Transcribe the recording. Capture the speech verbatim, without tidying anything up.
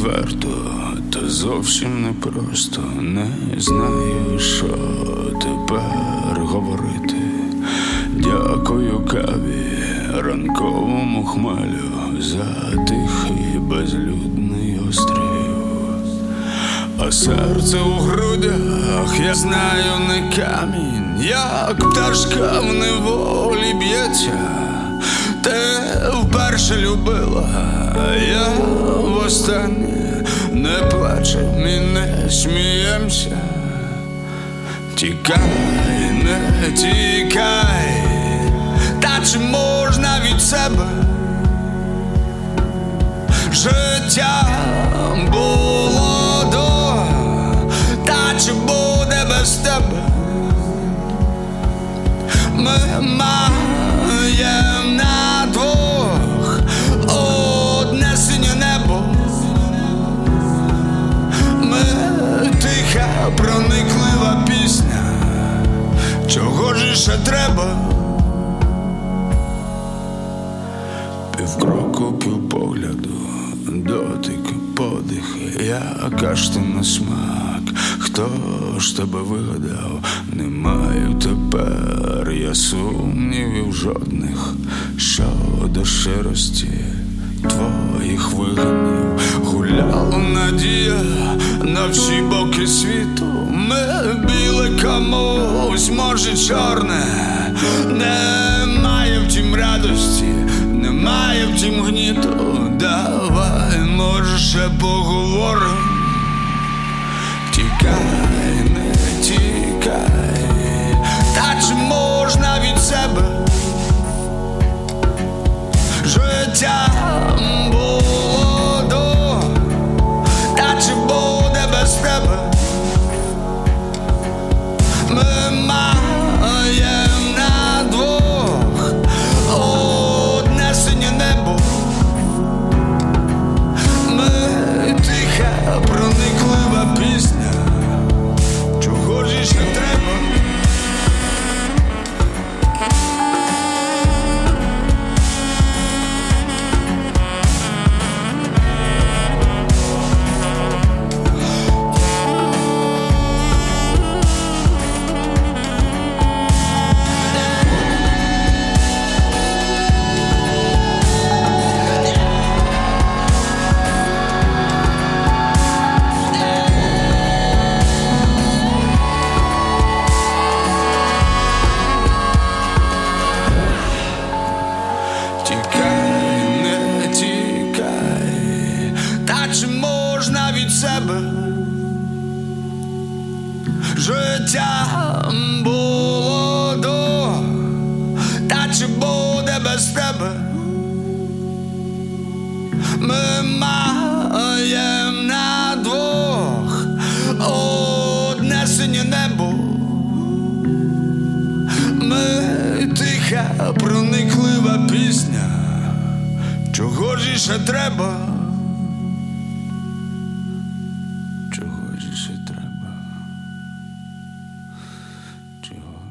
відверто, та зовсім непросто. Не знаю, що тепер говорити. Дякую каві, ранковому хмелю за тихий безлюдний острів. А серце у грудях, я знаю, не камінь, як пташка в неволі б'ється. Ти вперше любила, а я востаннє. Не плачем і не сміємся. Тікай, не тікай, та чи можна від себе? Життя було до, та чи буде без тебе? Ми маєм на двох одне синє небо. Ми тиха, прониклива пісня. Чого ж ще треба? Півкроку, півпогляду, дотик, подих, яка ж ти на смак. Хто ж тебе вигадав? Не маю тепер я сумнівів жодних щодо щирості твоїх виганів. Гуляла надія на всі боки світу. Ми біле комусь, може чорне. Немає втім радості, немає втім гніту. Давай, може, ще поговоримо. Тікай, не тікай, та чи можна від себе? Життя було до, та чи буде без тебе? Ми маєм на двох одне синє небо. Ми тиха, прониклива пісня. Чого ж ще треба? Життя було до, та чи буде без тебе? Ми маєм на двох одне синє небо. Ми тиха, прониклива пісня. Чого ж ще треба? Чого ж ще треба? Чого?